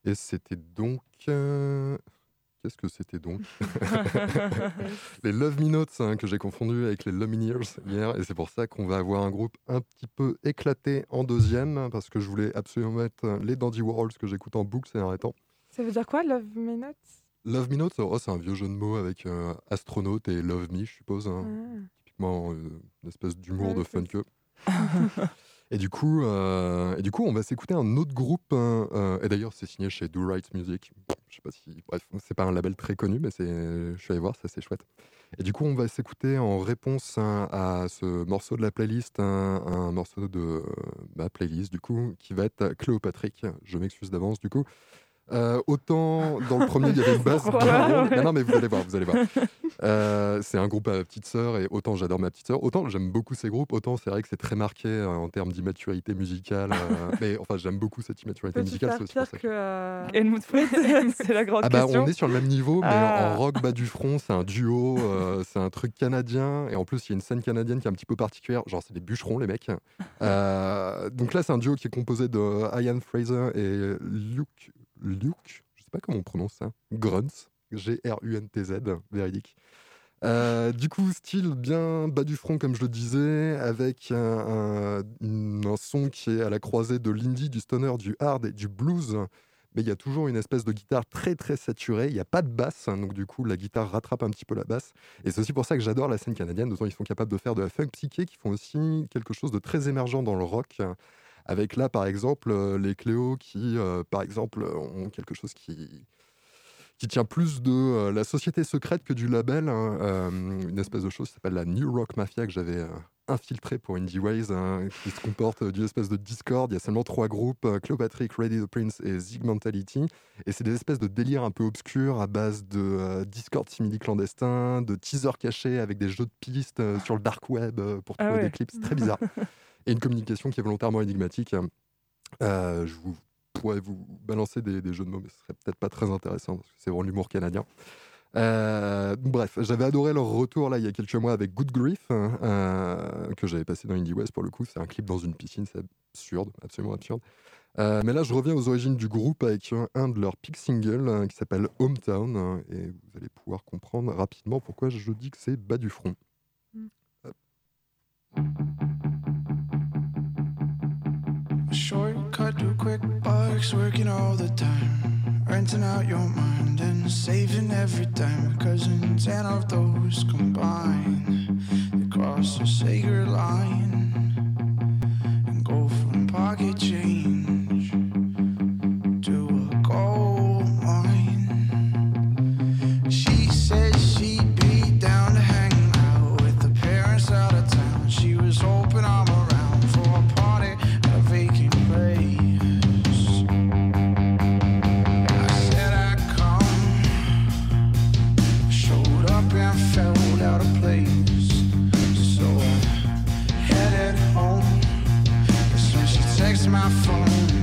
Et c'était donc... Euh... Qu'est-ce que c'était donc? Les Love Me Notes, hein, que j'ai confondu avec les Lumineers hier, et c'est pour ça qu'on va avoir un groupe un petit peu éclaté en deuxième, parce que je voulais absolument mettre les Dandy Warhols que j'écoute en boucle ces derniers temps. Ça veut dire quoi, Love Me Notes? Love Me Notes, oh, c'est un vieux jeu de mots avec euh, astronaute et Love Me, je suppose. Hein. Ah. Typiquement euh, une espèce d'humour ouais, de funkeux. Et du coup, euh, et du coup, on va s'écouter un autre groupe. Hein, euh, et d'ailleurs, c'est signé chez Do Right Music. Je sais pas si, bref, c'est pas un label très connu, mais c'est, je suis allé voir, ça c'est chouette. Et du coup, on va s'écouter en réponse hein, à ce morceau de la playlist, hein, un morceau de ma playlist du coup, qui va être Cléopatrick. Je m'excuse d'avance du coup. Euh, autant dans le premier il y avait une basse bien ronde. Non, non mais vous allez voir, vous allez voir. Euh, c'est un groupe à ma petite sœur et autant j'adore ma petite sœur, autant j'aime beaucoup ces groupes, autant c'est vrai que c'est très marqué euh, en termes d'immaturité musicale. Euh, mais enfin j'aime beaucoup cette immaturité Peux-tu musicale. Faire c'est aussi pire pour ça que euh... Helmut Fritz, c'est la grande ah bah, question. On est sur le même niveau, mais ah. en rock bas du front, c'est un duo, euh, c'est un truc canadien et en plus il y a une scène canadienne qui est un petit peu particulière, genre c'est des bûcherons les mecs. Euh, donc là c'est un duo qui est composé de Ian Fraser et Luke. Luke Je sais pas comment on prononce ça. Grunts, G R U N T Z, véridique. Euh, du coup, style bien bas du front, comme je le disais, avec un, un, un son qui est à la croisée de l'indie, du stoner, du hard et du blues. Mais il y a toujours une espèce de guitare très très saturée. Il n'y a pas de basse, hein, donc du coup, la guitare rattrape un petit peu la basse. Et c'est aussi pour ça que j'adore la scène canadienne. D'autant ils sont capables de faire de la funk psyché, qui font aussi quelque chose de très émergent dans le rock. Avec là, par exemple, euh, les Cléo qui, euh, par exemple, ont quelque chose qui, qui tient plus de euh, la société secrète que du label. Hein, euh, une espèce de chose qui s'appelle la New Rock Mafia que j'avais euh, infiltrée pour Indie Ways, hein, qui se comporte d'une espèce de Discord. Il y a seulement trois groupes, euh, Cléopatrick, Ready the Prince et Zig Mentality. Et c'est des espèces de délires un peu obscurs à base de euh, Discord simili clandestin, de teasers cachés avec des jeux de pistes euh, sur le dark web euh, pour trouver ah ouais. des clips. C'est très bizarre. Et une communication qui est volontairement énigmatique. Euh, je vous pourrais vous balancer des, des jeux de mots, mais ce serait peut-être pas très intéressant, parce que c'est vraiment l'humour canadien. Euh, bref, j'avais adoré leur retour là, il y a quelques mois avec Good Grief, hein, euh, que j'avais passé dans Indie West pour le coup. C'est un clip dans une piscine, c'est absurde, absolument absurde. Euh, mais là, je reviens aux origines du groupe avec un, un de leurs pick singles hein, qui s'appelle Hometown, hein, et vous allez pouvoir comprendre rapidement pourquoi je dis que c'est bas du front. Mm. Shortcut to quick bucks, working all the time, renting out your mind and saving every dime. Because in ten of those combine, they cross the sacred line and go from pocket change to a gold mine. She said she'd be down to hang out with the parents out of town. She was hoping I'm around for a party at a vacant place. I said I'd come, showed up and felt out of place. So I headed home. That's when she texted my phone.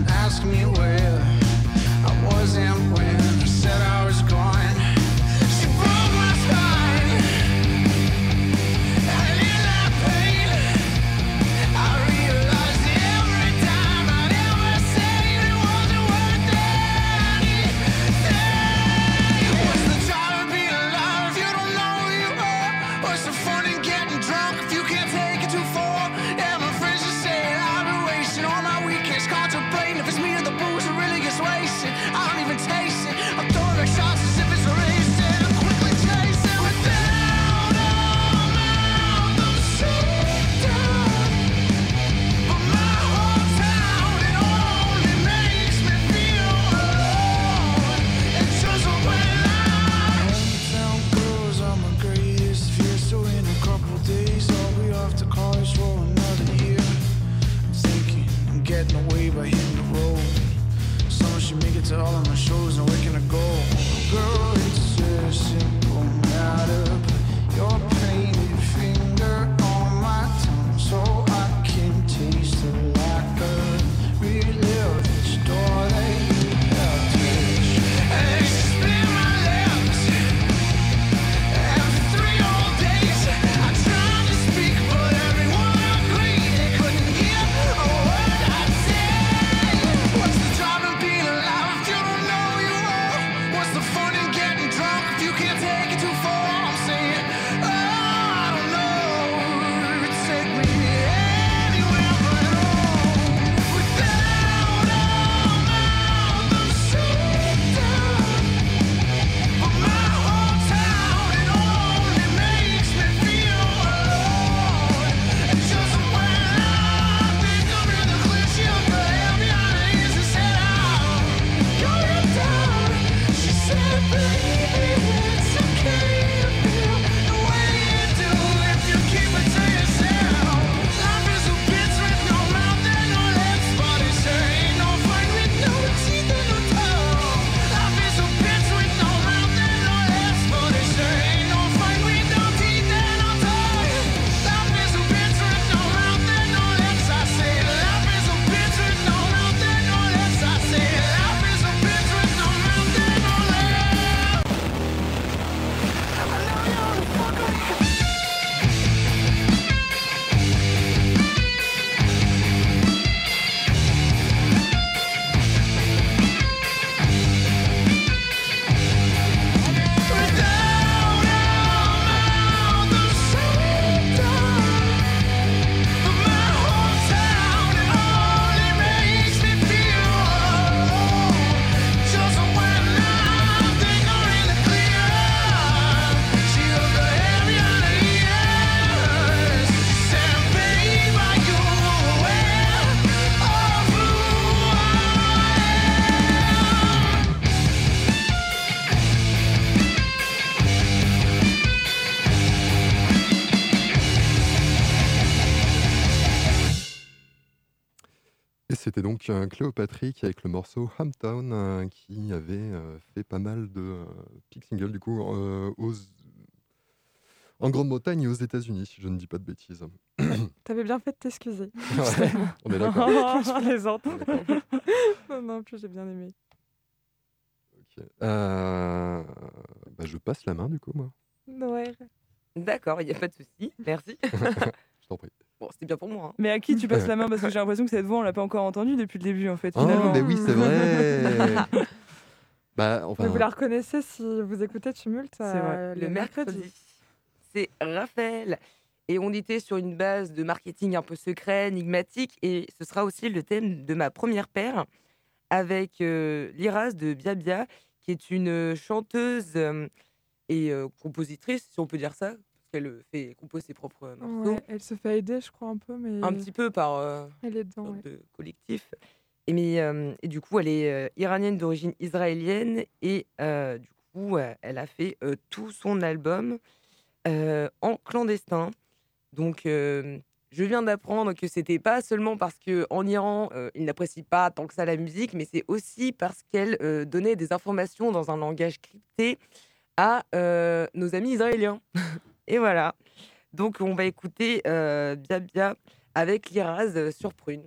c'était donc euh, Cléopatrick avec le morceau Hometown euh, qui avait euh, fait pas mal de euh, pick singles du coup euh, aux... en Grande-Bretagne et aux États-Unis, si je ne dis pas de bêtises. T'avais bien fait de t'excuser. Ouais, on est d'accord. Je plaisante. non, non, plus j'ai bien aimé. Okay. Euh... Bah, je passe la main du coup, moi. Ouais. D'accord, il n'y a pas de souci. Merci. Je t'en prie. Bon, c'était bien pour moi. Hein. Mais à qui tu passes la main? Parce que j'ai l'impression que cette voix, on l'a pas encore entendue depuis le début, en fait. Oh, Finalement. mais oui, c'est vrai. bah, enfin... Mais vous la reconnaissez si vous écoutez Tumulte C'est vrai. Le, le mercredi. mercredi. C'est Raphaël. Et on était sur une base de marketing un peu secret, énigmatique. Et ce sera aussi le thème de ma première paire avec euh, Liraz de Bia Bia, qui est une chanteuse euh, et euh, compositrice, si on peut dire ça. Elle fait compose ses propres morceaux. Ouais, elle se fait aider, je crois, un peu. Mais... Un petit peu par euh, elle est dedans, ouais. de collectif. Et, mais, euh, et du coup, elle est euh, iranienne d'origine israélienne. Et euh, du coup, euh, elle a fait euh, tout son album euh, en clandestin. Donc, euh, je viens d'apprendre que c'était pas seulement parce qu'en Iran, euh, ils n'apprécient pas tant que ça la musique, mais c'est aussi parce qu'elle euh, donnait des informations dans un langage crypté à euh, nos amis israéliens. Et voilà. Donc, on va écouter euh, Bia Bia avec Liraz euh, sur Prune.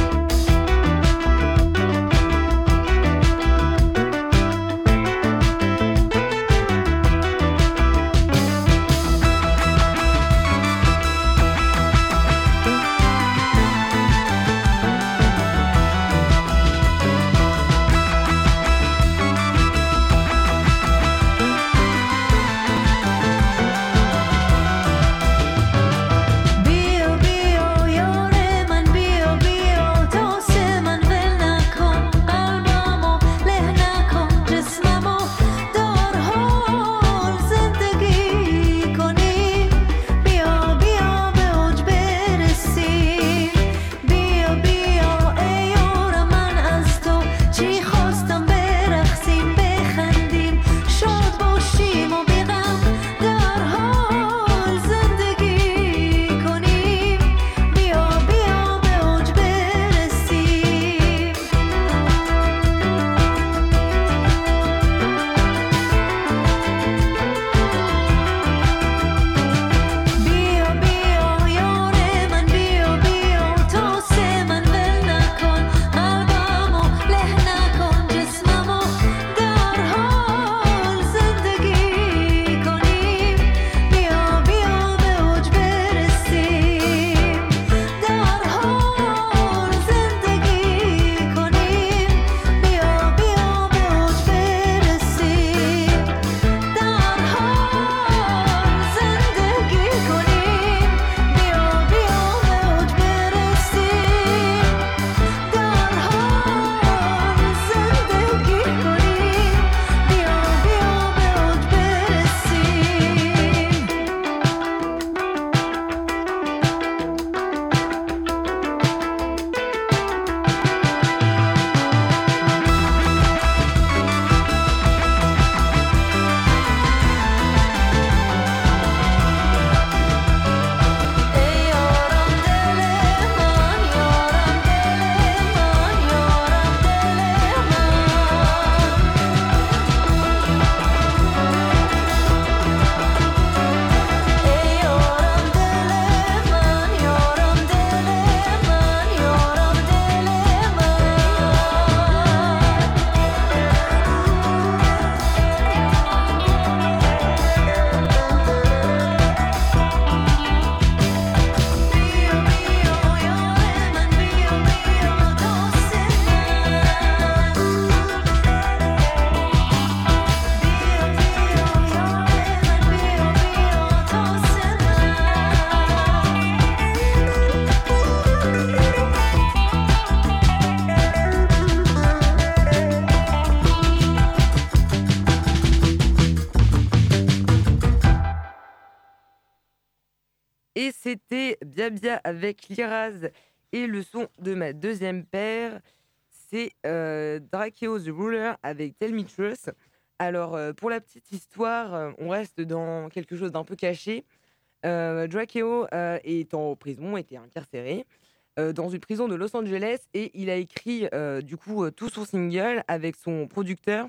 Thank Et c'était Bia Bia avec Liraz. Et le son de ma deuxième paire, c'est euh, Drakeo the Ruler avec Tell Me Truth. Alors, euh, pour la petite histoire, euh, on reste dans quelque chose d'un peu caché. Euh, Drakeo euh, est en prison, était incarcéré euh, dans une prison de Los Angeles et il a écrit euh, du coup euh, tout son single avec son producteur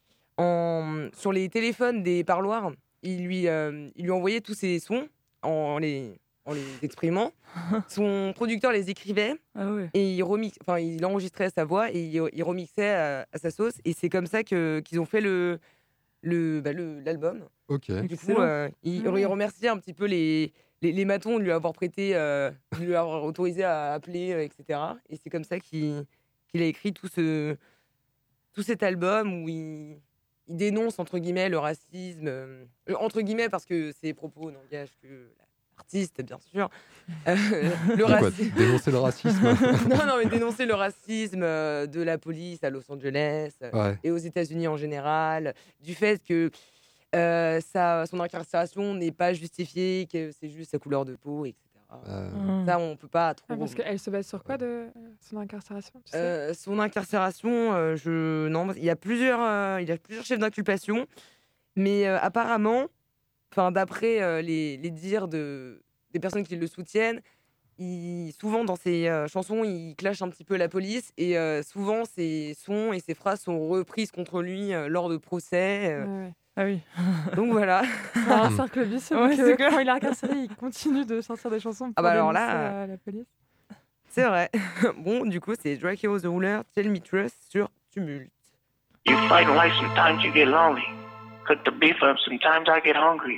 en, sur les téléphones des parloirs. Il lui, euh, il lui envoyait tous ses sons en les, en les exprimant. Son producteur les écrivait ah ouais. et il, remix, enfin, il enregistrait sa voix et il, il remixait à, à sa sauce. Et c'est comme ça que, qu'ils ont fait le, le, bah, le, l'album. Ok. Du coup, euh, il, il remerciait un petit peu les, les, les matons de lui avoir prêté, euh, de lui avoir autorisé à appeler, euh, et cetera. Et c'est comme ça qu'il, qu'il a écrit tout, ce, tout cet album où il, il dénonce, entre guillemets, le racisme. Euh, entre guillemets, parce que ses propos n'engagent que l'artiste, bien sûr. Euh, le racisme. Dénoncer le racisme. non, non, mais dénoncer le racisme euh, de la police à Los Angeles ouais. et aux États-Unis en général. Du fait que Euh, sa, son incarcération n'est pas justifiée, que c'est juste sa couleur de peau, et cetera. Euh... Ça, on peut pas trop. Ah, parce qu'elle se base sur quoi de son incarcération, tu sais euh, Son incarcération, euh, je non, il y a plusieurs, euh, il y a plusieurs chefs d'inculpation, mais euh, apparemment, enfin d'après euh, les, les dires de des personnes qui le soutiennent, il, souvent dans ses euh, chansons, il clash un petit peu la police et euh, souvent ses sons et ses phrases sont reprises contre lui euh, lors de procès. Euh, ouais, ouais. Ah oui. Donc voilà. C'est un cercle vicieux. Ouais, c'est quand il est incarcéré, il continue de sortir des chansons pour ah bah alors dénoncer là, euh, la police. C'est vrai. Bon, du coup, c'est Drakeo the Ruler, Tell Me Truth sur Tumult. You fight in life, sometimes you get lonely. Cook the beef up, sometimes I get hungry.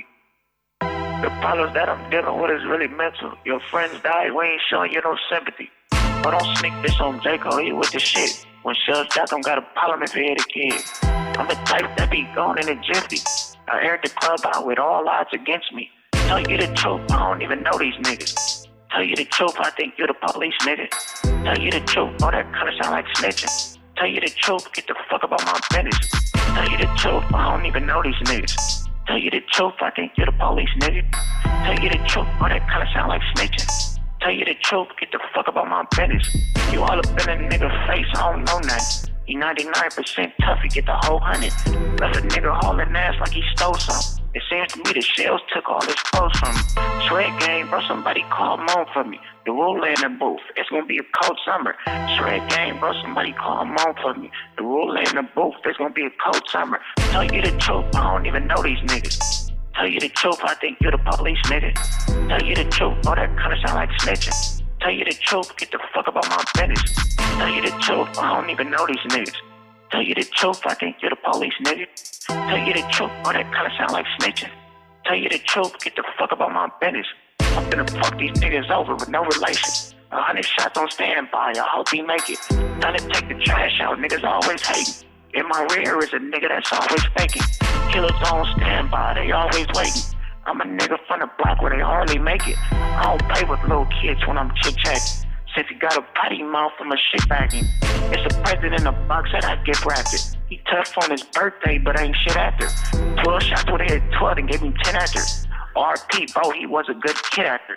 The problems that I'm dealing with is really mental. Your friends died, we ain't showing you no sympathy. But don't sneak this on J. Cole, he with the shit. When Shell's got them got a problem if he hit a kid. I'm the type that be gone in a jiffy. I aired the club out with all odds against me. Tell you the truth, I don't even know these niggas. Tell you the truth, I think you're the police, nigga. Tell you the truth, oh that kinda sound like snitching. Tell you the truth, get the fuck about my business. Tell you the truth, I don't even know these niggas. Tell you the truth, I think you're the police, nigga. Tell you the truth, oh that kinda sound like snitching. Tell you the truth, get the fuck about my business. You all up in a nigga face, I don't know nothing. He ninety-nine percent tough, he get the whole hundred. Left a nigga hauling ass like he stole something. It seems to me the shells took all his clothes from him. Shred game, bro, somebody call Moan for me. The ruler in the booth, it's gonna be a cold summer. Shred game, bro, somebody call Moan for me. The ruler in the booth, it's gonna be a cold summer. Tell you the truth, I don't even know these niggas. Tell you the truth, I think you're the police, nigga. Tell you the truth, oh that kinda sound like snitching. Tell you the truth, get the fuck about my business. Tell you the truth, I don't even know these niggas. Tell you the truth, I think you're the police, nigga. Tell you the truth, oh that kinda sound like snitching. Tell you the truth, get the fuck about my business. I'm finna fuck these niggas over with no relation. A hundred shots on standby, I hope he make it. Time to take the trash out, niggas always hating. In my rear is a nigga that's always faking. Killers on standby, they always waiting. I'm a nigga from the block where they hardly make it. I don't play with little kids when I'm chit-chatting. Since he got a potty mouth, I'm a shit bagging. It's a present in a box that I get wrapped it. He tough on his birthday, but ain't shit after. twelve shots would hit twelve and gave me ten after. R P, bro, he was a good kid actor.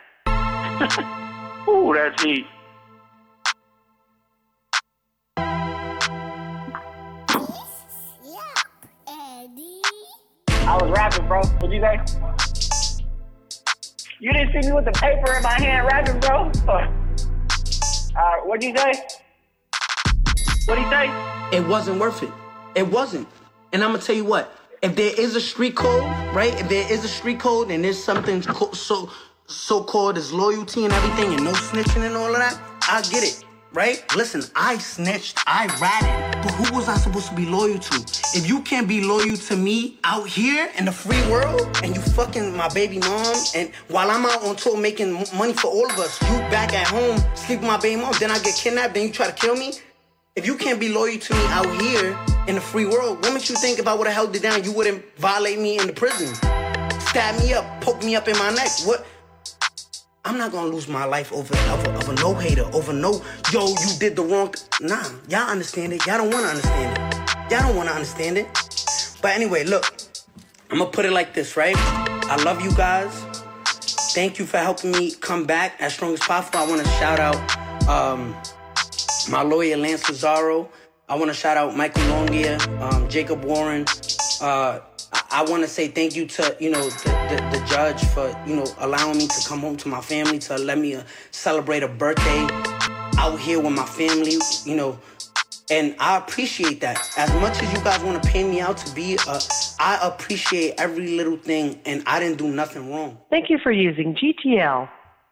Ooh, that's he. I was rapping, bro. What'd you say? You didn't see me with the paper in my hand rapping, bro? Uh, what'd you say? What'd he say? It wasn't worth it. It wasn't. And I'm gonna tell you what. If there is a street code, right? If there is a street code and there's something co- so so-called as loyalty and everything and no snitching and all of that, I get it. Right? Listen, I snitched, I ratted, but who was I supposed to be loyal to? If you can't be loyal to me out here in the free world, and you fucking my baby mom, and while I'm out on tour making money for all of us, you back at home, sleep with my baby mom, then I get kidnapped, then you try to kill me? If you can't be loyal to me out here in the free world, what makes you think about what I held it down, you wouldn't violate me in the prison? Stab me up, poke me up in my neck, what? I'm not gonna lose my life over of a, of a no hater, over no, yo, you did the wrong th- Nah, y'all understand it. Y'all don't wanna understand it. Y'all don't wanna understand it. But anyway, look, I'm gonna put it like this, right? I love you guys. thank you for helping me come back as strong as possible. I want to shout out um, my lawyer, Lance Lazaro. I want to shout out Michael Longia, um, Jacob Warren. Uh, I, I want to say thank you to, you know, the, the, the judge for, you know, allowing me to come home to my family, to let me uh, celebrate a birthday out here with my family, you know. And I appreciate that. As much as you guys want to pay me out to be, uh, I appreciate every little thing, and I didn't do nothing wrong. Thank you for using G T L.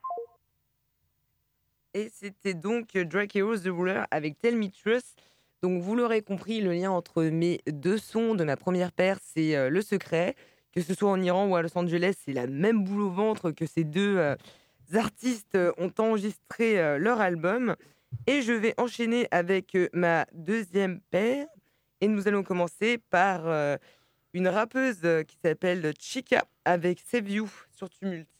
Et c'était donc Drake Heroes The Ruler avec Tell Me Trust. Donc vous l'aurez compris, le lien entre mes deux sons de ma première paire, c'est euh, le secret. Que ce soit en Iran ou à Los Angeles, c'est la même boule au ventre que ces deux euh, artistes euh, ont enregistré euh, leur album. Et je vais enchaîner avec euh, ma deuxième paire. Et nous allons commencer par euh, une rappeuse euh, qui s'appelle Chika avec Save You sur Tumult.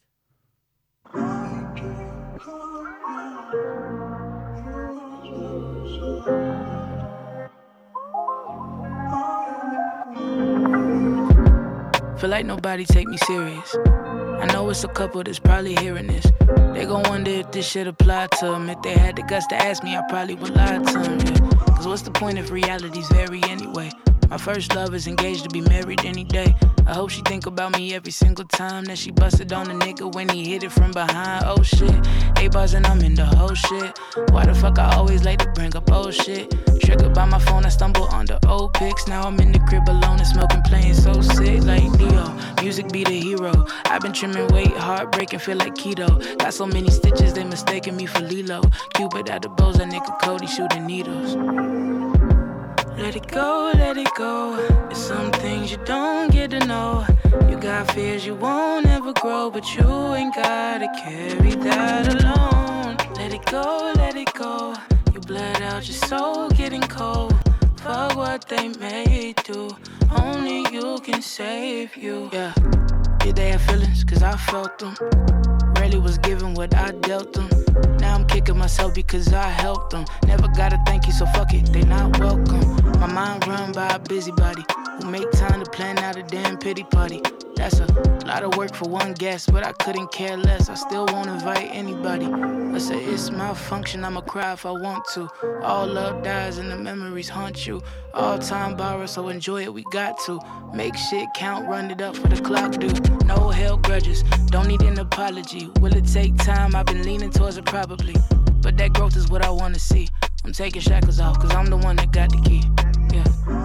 Feel like nobody take me serious. I know it's a couple that's probably hearing this. They gon' wonder if this shit applied to them. If they had the guts to ask me, I probably would lie to them, yeah. Cause what's the point if realities vary anyway? My first love is engaged to be married any day. I hope she think about me every single time that she busted on a nigga when he hit it from behind. Oh shit, eight bars and I'm in the whole shit. Why the fuck I always like to bring up old shit? Triggered by my phone, I stumble onto old pics. Now I'm in the crib alone and smoking, playing so sick like Neo. Music be the hero. I've been trimming weight, heartbreaking, feel like keto. Got so many stitches, they mistaking me for Lilo. Cupid out the bows, that nigga Cody shooting needles. Let it go, let it go. There's some things you don't get to know. You got fears you won't ever grow, but you ain't gotta carry that alone. Let it go, let it go. You bled out your soul getting cold. Fuck what they may do. Only you can save you. Yeah. Did they have feelings? Cause I felt them. Rarely was given what I dealt them. Now I'm kicking myself because I helped them. Never gotta thank you, so fuck it, they not welcome. My mind run by a busybody who make time to plan out a damn pity party. That's a lot of work for one guest, but I couldn't care less. I still won't invite anybody. I say it's my function, I'ma cry if I want to. All love dies and the memories haunt you. All time borrowed, so enjoy it, we got to. Make shit count, run it up for the clock, dude. No held grudges, don't need an apology. Will it take time? I've been leaning towards it probably. But that growth is what I wanna see. I'm taking shackles off, cause I'm the one that got the key. Yeah.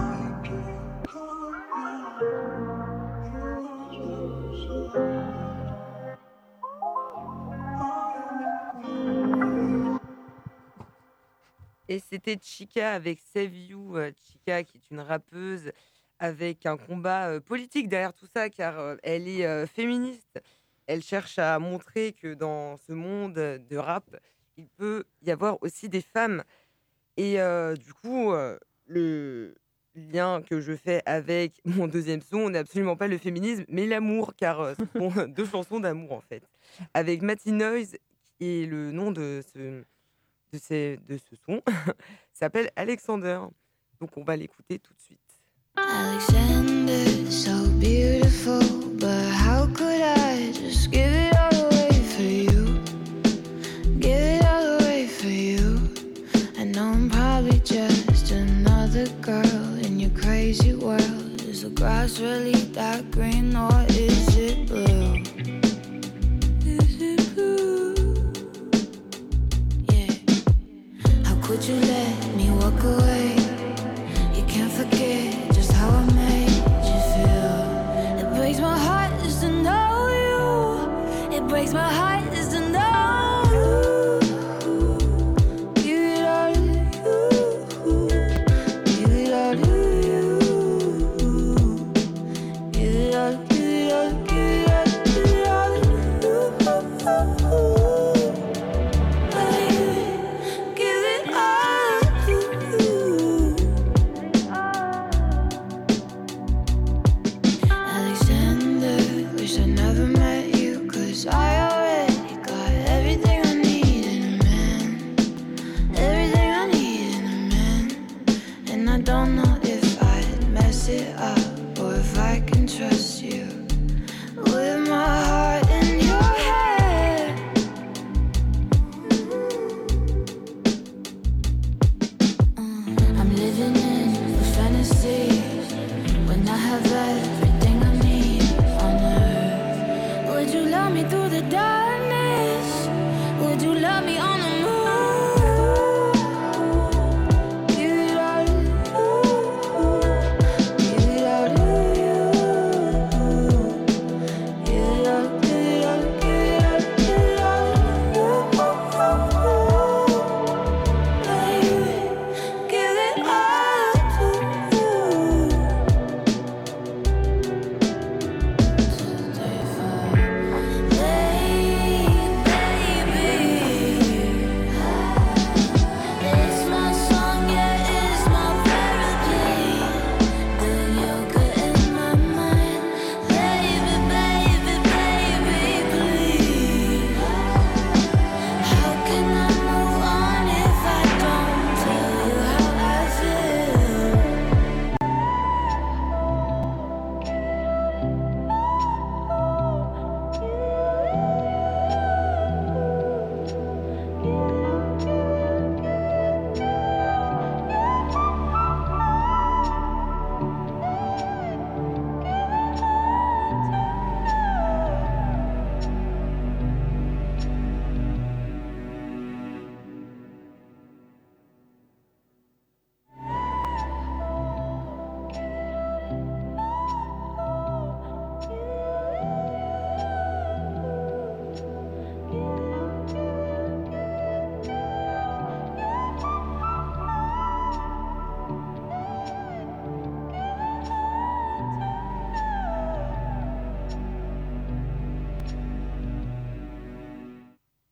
Et c'était Chika avec Save You. Chika qui est une rappeuse avec un combat euh, politique derrière tout ça, car euh, elle est euh, féministe. Elle cherche à montrer que dans ce monde de rap, il peut y avoir aussi des femmes. Et euh, du coup, euh, le lien que je fais avec mon deuxième son n'est absolument pas le féminisme, mais l'amour, car euh, ce sont deux chansons d'amour en fait. Avec Matty Noise, qui est le nom de ce, de ces, de ce son, s'appelle Alexander. Donc on va l'écouter tout de suite. Alexander, so beautiful, but how could I just give it all away for you? Give it all away for you. I know I'm probably just another girl in your crazy world. Is the grass really that green or is it blue? Is it blue? Yeah. How could you let me walk away? You can't forget just how I made you feel. It breaks my heart just to know you. It breaks my heart just to know you. Give it all to you. Give it all to you. Give it all, give it all, give it all, give it all to you. Give it all to you. Alexander, wish I never met you, cause I already got everything I need in a man. Everything I need in a man. And I don't know if I'd mess it up or if I can trust you. With my heart in your hand.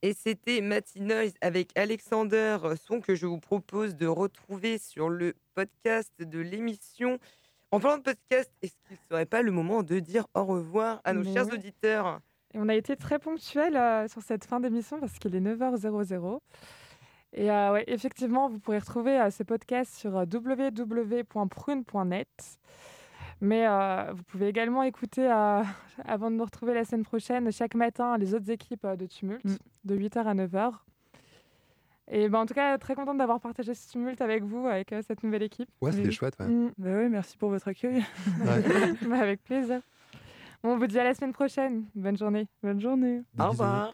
Et c'était Matinoise avec Alexander, son que je vous propose de retrouver sur le podcast de l'émission. En parlant de podcast, est-ce qu'il ne serait pas le moment de dire au revoir à nos Mais chers oui. auditeurs? Et on a été très ponctuels euh, sur cette fin d'émission parce qu'il est neuf heures. Et euh, ouais, effectivement, vous pourrez retrouver euh, ce podcast sur euh, w w w point prune point net. Mais euh, vous pouvez également écouter, euh, avant de nous retrouver la semaine prochaine, chaque matin, les autres équipes euh, de Tumulte, mm. de huit heures à neuf heures. Et ben, en tout cas, très contente d'avoir partagé ce Tumulte avec vous, avec euh, cette nouvelle équipe. Ouais, c'était oui. chouette. Ouais. Mmh. Bah oui, merci pour votre accueil. Ouais. Bah, avec plaisir. Bon, on vous dit à la semaine prochaine. Bonne journée. Bonne journée. Au revoir.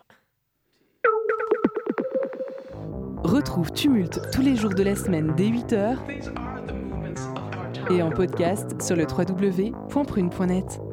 Retrouve Tumulte tous les jours de la semaine dès huit heures et en podcast sur le w w w point prune point net.